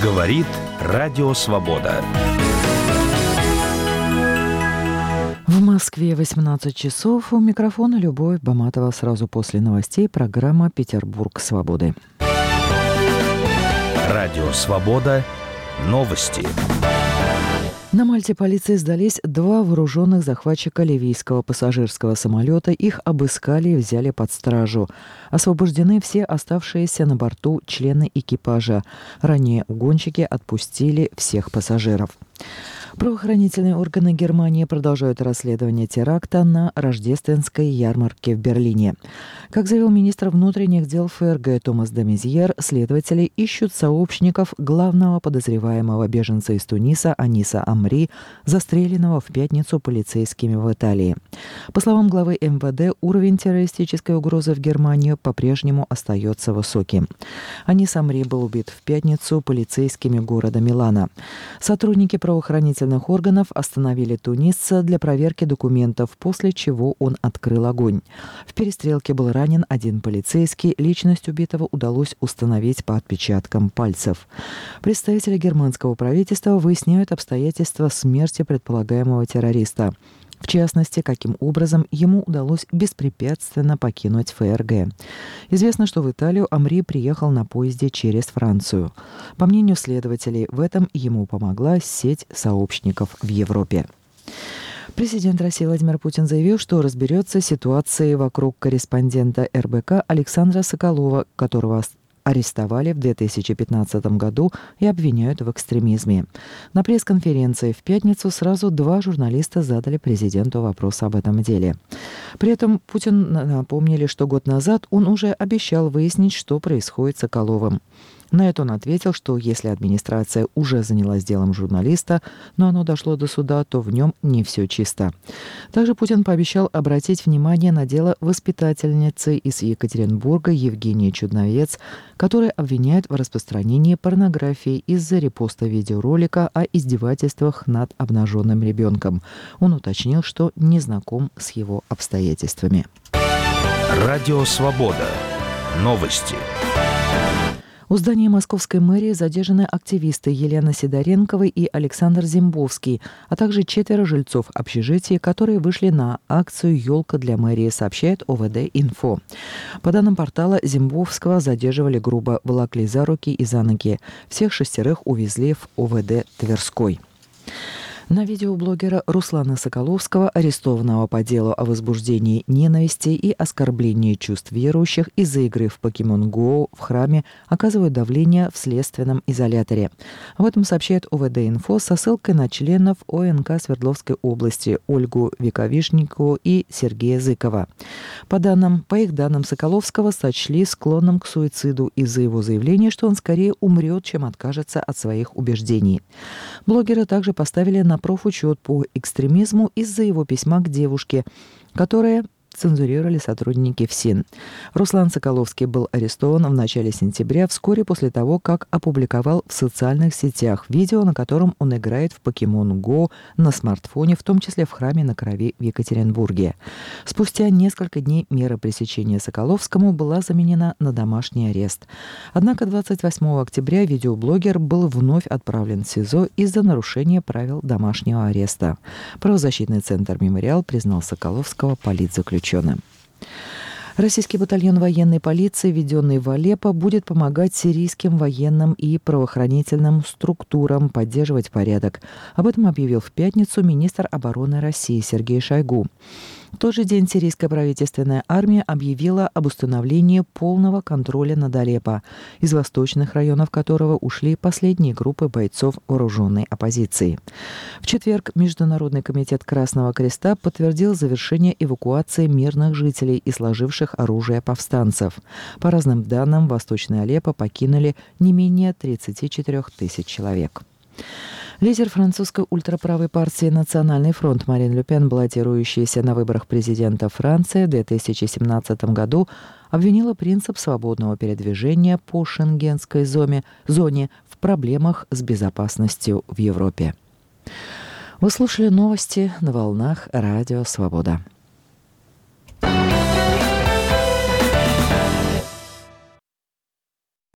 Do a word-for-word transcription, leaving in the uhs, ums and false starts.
Говорит Радио Свобода. В Москве восемнадцать часов. У микрофона Любовь Баматова. Сразу после новостей программа «Петербург свободы». Радио Свобода. Новости. На Мальте полиции сдались два вооруженных захватчика ливийского пассажирского самолета. Их обыскали и взяли под стражу. Освобождены все оставшиеся на борту члены экипажа. Ранее угонщики отпустили всех пассажиров. Правоохранительные органы Германии продолжают расследование теракта на рождественской ярмарке в Берлине. Как заявил министр внутренних дел ФРГ Томас де Мезьер, следователи ищут сообщников главного подозреваемого беженца из Туниса Аниса Амри, застреленного в пятницу полицейскими в Италии. По словам главы эм вэ дэ, уровень террористической угрозы в Германию по-прежнему остается высоким. Анис Амри был убит в пятницу полицейскими города Милана. Сотрудники правоохранительных органов остановили тунисца для проверки документов, после чего он открыл огонь. В перестрелке был ранен один полицейский. Личность убитого удалось установить по отпечаткам пальцев. Представители германского правительства выясняют обстоятельства смерти предполагаемого террориста. В частности, каким образом ему удалось беспрепятственно покинуть ФРГ. Известно, что в Италию Амри приехал на поезде через Францию. По мнению следователей, в этом ему помогла сеть сообщников в Европе. Президент России Владимир Путин заявил, что разберется с ситуацией вокруг корреспондента эр бэ ка Александра Соколова, которого арестовали в две тысячи пятнадцатом году и обвиняют в экстремизме. На пресс-конференции в пятницу сразу два журналиста задали президенту вопрос об этом деле. При этом Путин напомнили, что год назад он уже обещал выяснить, что происходит с Соколовым. На это он ответил, что если администрация уже занялась делом журналиста, но оно дошло до суда, то в нем не все чисто. Также Путин пообещал обратить внимание на дело воспитательницы из Екатеринбурга Евгении Чудновец, которую обвиняют в распространении порнографии из-за репоста видеоролика о издевательствах над обнаженным ребенком. Он уточнил, что не знаком с его обстоятельствами. Радио Свобода. Новости. У здания Московской мэрии задержаны активисты Елена Сидоренкова и Александр Зимбовский, а также четверо жильцов общежития, которые вышли на акцию «Елка для мэрии», сообщает о вэ дэ-Инфо. По данным портала, Зимбовского задерживали грубо, волокли за руки и за ноги. Всех шестерых увезли в о вэ дэ Тверской. На видео блогера Руслана Соколовского, арестованного по делу о возбуждении ненависти и оскорблении чувств верующих из-за игры в Pokemon Go в храме, оказывают давление в следственном изоляторе. Об этом сообщает о вэ дэ-Инфо со ссылкой на членов о эн ка Свердловской области Ольгу Вековишникову и Сергея Зыкова. По данным, по их данным, Соколовского сочли склонным к суициду из-за его заявления, что он скорее умрет, чем откажется от своих убеждений. Блогера также поставили на профучет по экстремизму из-за его письма к девушке, которая цензурировали сотрудники ФСИН. Руслан Соколовский был арестован в начале сентября, вскоре после того, как опубликовал в социальных сетях видео, на котором он играет в Pokemon Go на смартфоне, в том числе в храме на Крови в Екатеринбурге. Спустя несколько дней мера пресечения Соколовскому была заменена на домашний арест. Однако двадцать восьмого октября видеоблогер был вновь отправлен в СИЗО из-за нарушения правил домашнего ареста. Правозащитный центр «Мемориал» признал Соколовского политзаключенным. Российский батальон военной полиции, введенный в Алеппо, будет помогать сирийским военным и правоохранительным структурам поддерживать порядок. Об этом объявил в пятницу министр обороны России Сергей Шойгу. В тот же день сирийская правительственная армия объявила об установлении полного контроля над Алеппо, из восточных районов которого ушли последние группы бойцов вооруженной оппозиции. В четверг Международный комитет Красного Креста подтвердил завершение эвакуации мирных жителей и сложивших оружие повстанцев. По разным данным, в Восточное Алеппо покинули не менее тридцати четырёх тысяч человек. Лидер французской ультраправой партии «Национальный фронт» Марин Ле Пен, баллотирующаяся на выборах президента Франции в две тысячи семнадцатом году, обвинила принцип свободного передвижения по шенгенской зоне, зоне в проблемах с безопасностью в Европе. Вы слушали новости на волнах Радио Свобода.